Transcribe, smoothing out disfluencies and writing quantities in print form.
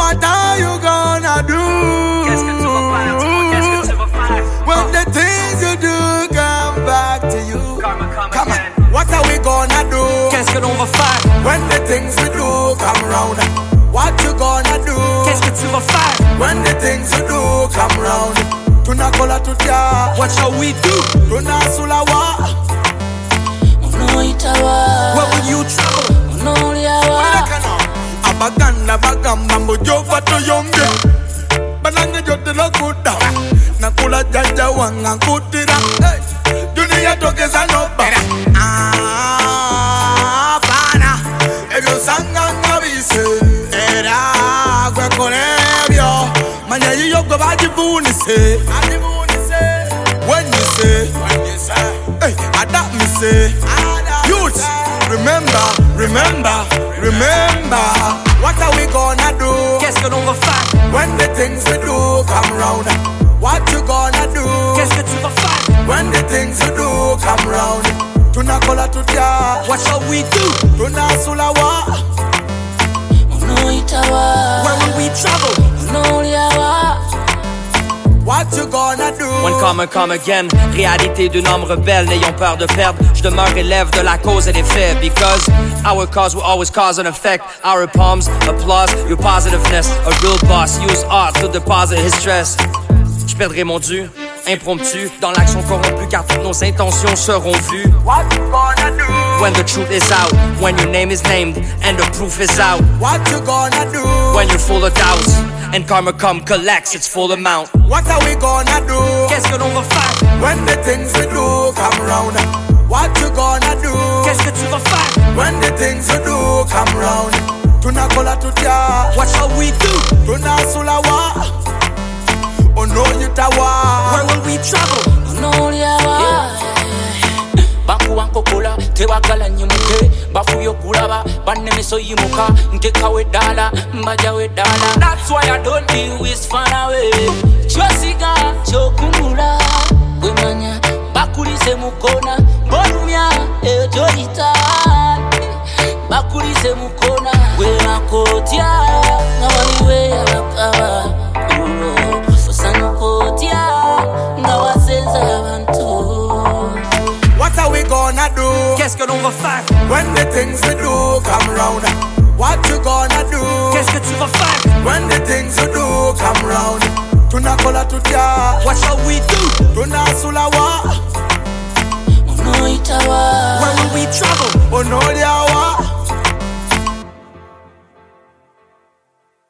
What are you gonna do? When the things you do come back to you. Come on. What are we gonna do? Qu'est-ce que l'on va faire? When the things we do come round. What you gonna do? Qu'est-ce que tu vas faire? When the things you do come round. Tunakola tutia. What shall we do? Tunasulawa. Where will you travel? Abaganda bagamba mbojofa toyonge. Bananga jote lokuda. Nakula jaja wanga kutira. Dunia tokeza noba. Fana. Ebyo sanga ngabise. Era kwe konebyo. Manya yiyo gwe bajibunise. When you say, hey, adapt me say. Youth, remember. What are we gonna do? Qu'est-ce que l'on va faire? When the things we do come round. What you gonna do? Qu'est-ce que tu vas faire? When the things you do come round. Tunakola tutia. What shall we do? Tunasulawa. Where will we travel? What you gonna do? When come again, réalité d'un homme rebelle, n'ayons peur de perdre. Je demeure élève de la cause et des faits. Because our cause will always cause an effect. Our palms, applause, your positiveness. A real boss, use art to deposit his stress. Je perdrai mon dû, impromptu, dans l'action corrompue, car toutes nos intentions seront vues. What you gonna do? When the truth is out, when your name is named, and the proof is out. What you gonna do? When you're full of doubts, and karma collects its full amount. What are we gonna do? Qu'est-ce que l'on va faire? When the things we do come round. What you gonna do? Qu'est-ce que tu vas faire? When the things you do come round. Tunakola tutia. What shall we do? Tunasulawa. Ono yutawa. Where will we travel? Baku wankokola, tewagala nyimuke. Bafuyo kulaba, banemiso yimuka. Nkeka wedala, mbaja wedala. That's why I don't deal with fun away. Chosiga, chokumula. Wemanya, bakulise mukona. Bonumya, ejolita. Bakulise mukona. Wemakotia, ngawaliwe abakawa. Osanukotia, ngawasenza abantu. What are we gonna do? Qu'est-ce que l'on va faire? When the things we do come round. What you gonna do?